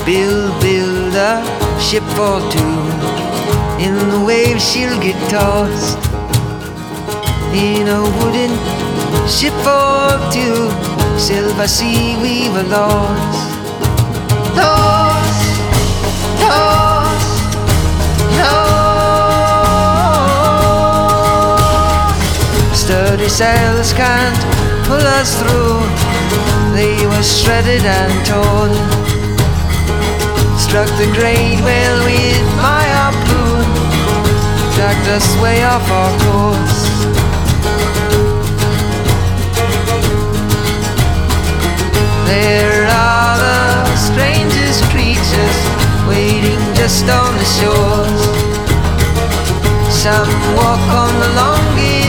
Build a ship for two. In the waves she'll get tossed. In a wooden ship for two, silver sea we were lost. Lost, lost, lost. Sturdy sails can't pull us through. They were shredded and torn. Struck the great whale with my harpoon, dragged us way off our course. There are the strangest creatures waiting just on the shores. Some walk